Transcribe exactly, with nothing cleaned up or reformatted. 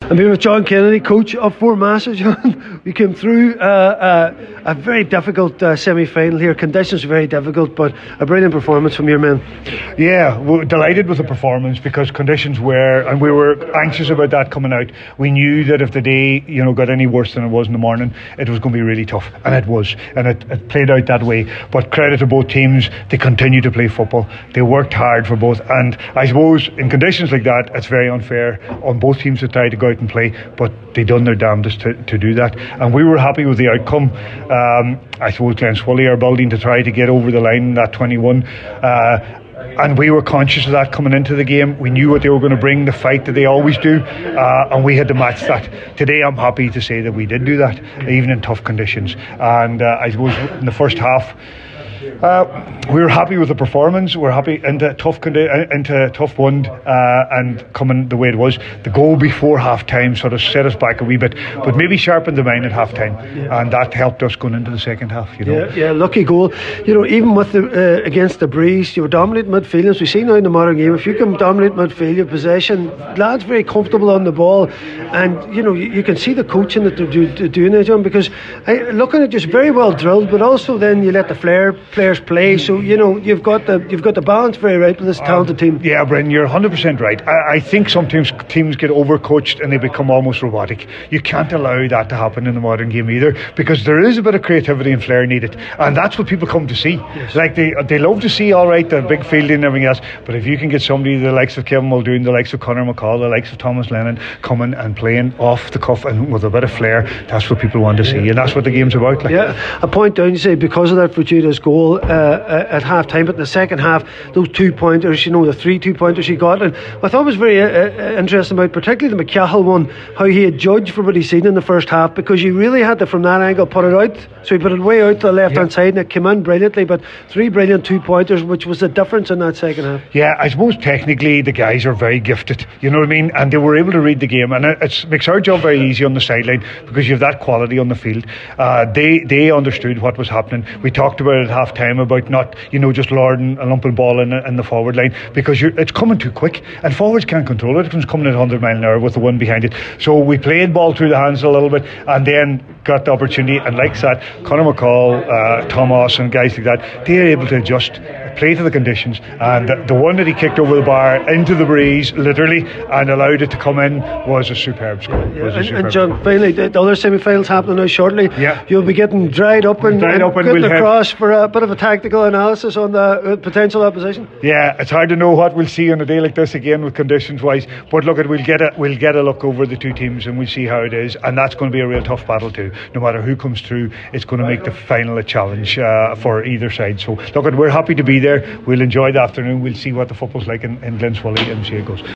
I'm here with John Kennedy, coach of Fort Massey. John, we came through uh, uh, a very difficult uh, semi-final here. Conditions were very difficult, but a brilliant performance from your men. Yeah, we're delighted with the performance because conditions were, and we were anxious about that coming out. We knew that if the day, you know, got any worse than it was in the morning, it was going to be really tough, and it was, and it, it played out that way. But credit to both teams, they continued to play football. They worked hard for both, and I suppose in conditions like that, it's very unfair on both teams to try to go out and play, but they done their damnedest to, to do that, and we were happy with the outcome. um, I suppose Glenswilly are building to try to get over the line in that twenty-one, uh, and we were conscious of that coming into the game. We knew what they were going to bring, the fight that they always do, uh, and we had to match that. Today I'm happy to say that we did do that, even in tough conditions. And uh, I suppose in the first half, Uh, we were happy with the performance. We're happy into tough condi- into tough one, uh, and coming the way it was. The goal before half time sort of set us back a wee bit, but maybe sharpened the mind at half time, yeah. And that helped us going into the second half. You know, yeah, yeah, lucky goal. You know, even with the uh, against the breeze, you were dominating midfield. As we see now in the modern game, if you can dominate midfield, your possession, lads very comfortable on the ball, and you know you, you can see the coaching that they're do, doing it, John. Because I, looking at just very well drilled, but also then you let the flair. players play, so you know you've got the you've got the balance very right with this talented team. Um, yeah, Brendan, you're one hundred percent right. I, I think sometimes teams get overcoached and they become almost robotic. You can't allow that to happen in the modern game either, because there is a bit of creativity and flair needed, and that's what people come to see. Yes. Like they they love to see, all right, the big fielding and everything else, but if you can get somebody the likes of Kevin Muldoon, the likes of Conor McCall, the likes of Thomas Lennon coming and playing off the cuff and with a bit of flair, that's what people want to see, and that's what the game's about. Like. Yeah, a point down, you say, because of that fortuitous goal uh, uh, at half time, but in the second half, those two pointers, you know, the three two pointers he got, and I thought was very uh, uh, interesting about particularly the McCahill one, how he had judged for what he'd seen in the first half, because you really had to, from that angle, put it out. So he put it way out to the left hand yeah. side, and it came in brilliantly. But three brilliant two pointers, which was the difference in that second half. Yeah, I suppose technically the guys are very gifted, you know what I mean, and they were able to read the game, and it makes our job very easy on the sideline because you have that quality on the field. Uh, they they understood what was happening. We talked about it at half time about not, you know, just lording a lumping ball in, in the forward line, because you're, it's coming too quick and forwards can't control it. It's coming at one hundred mile an hour with the one behind it. So we played ball through the hands a little bit and then got the opportunity, and like that, Conor McCall, uh, Thomas and guys like that, they're able to just play to the conditions, and the, the one that he kicked over the bar into the breeze literally and allowed it to come in was a superb score. Yeah, yeah. And, and John, finally the, the other semi-finals happening now shortly. Yeah. You'll be getting dried up and, dried and up and getting we'll across for a bit of a tactical analysis on the uh, potential opposition. Yeah, it's hard to know what we'll see on a day like this again with conditions wise, but look, at we'll get a we'll get a look over the two teams and we'll see how it is, and that's going to be a real tough battle too. No matter who comes through, it's going to make the final a challenge uh, for either side. So look, at we're happy to be there. We'll enjoy the afternoon. We'll see what the football's like in, in Glenswilly and see how it goes.